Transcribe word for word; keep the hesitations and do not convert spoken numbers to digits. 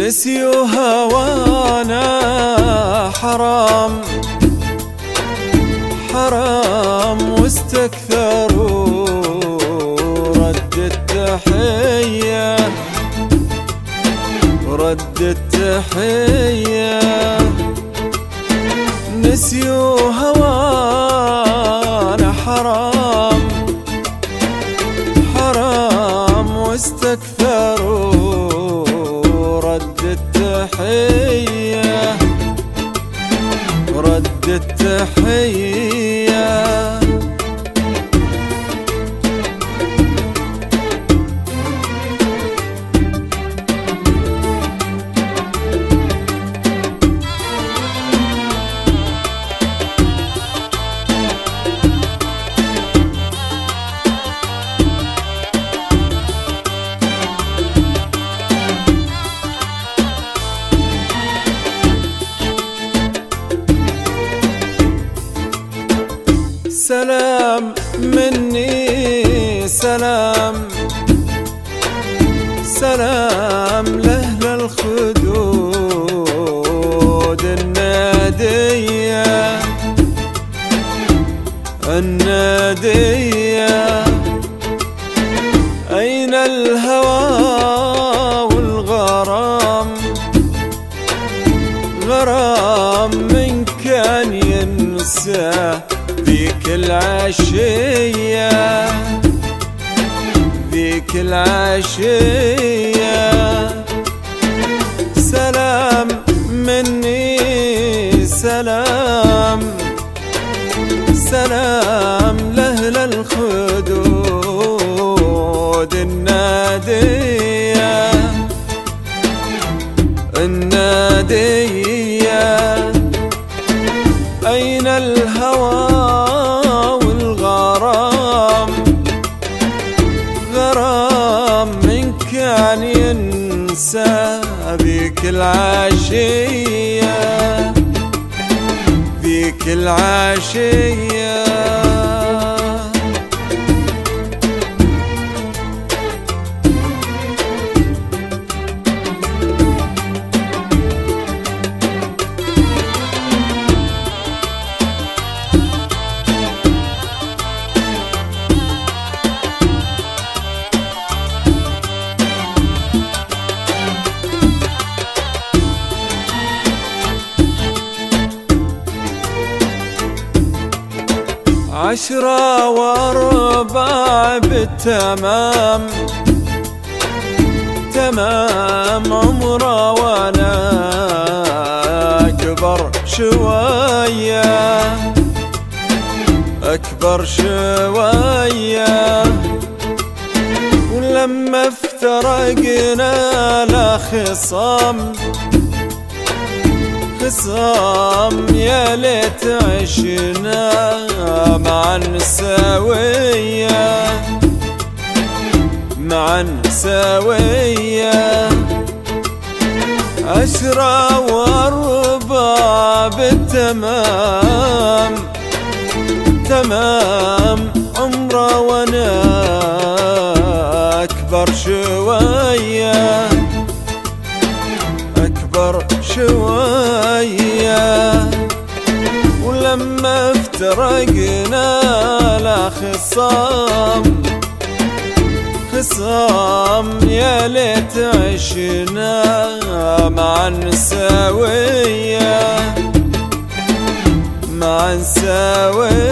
نسيوا هوانا حرام حرام واستكثروا رد التحية رد التحية. نسيوا هوانا حرام حرام واستكثروا رد التحية رد التحية. سلام مني سلام سلام لأهل الخدود النادية النادية. أين الهوى والغرام غرام من كان ينسى ذيك العشية ذيك العشية. سلام مني سلام سلام لأهل الخدود النادية النادية. أين الهوى والغرام غرام من كان ينسى ذيك العشية ذيك العشية. عشرة واربع بالتمام تمام عمره وانا اكبر شوية اكبر شوية. ولما افترقنا لا خصام خصام يا ليت عشنا معا سوية معا سوية. عشرة واربع بالتمام تمام عمره وانا اكبر شوية اكبر شوية. ولما افترقنا لا خصام خصام يا ليت عشنا معا سوية معا سوية.